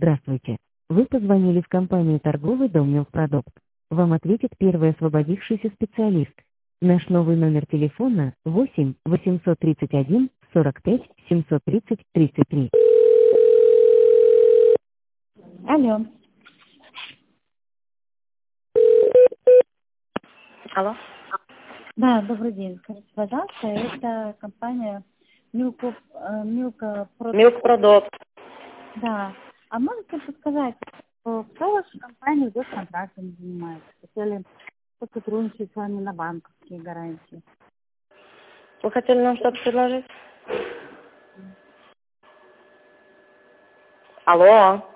Здравствуйте. Вы позвонили в компанию «Торговый дом Милкпродукт». Вам ответит первый освободившийся специалист. Наш новый номер телефона 8 831 45 730 33. Алло. Алло. Да, добрый день. Скажите, пожалуйста, это компания Milka Product. Milk Product. Да. А можете подсказать, кто в вашей компании госконтрактами занимается? Хотели сотрудничать с вами на банковские гарантии. Вы хотели нам что-то предложить? Алло.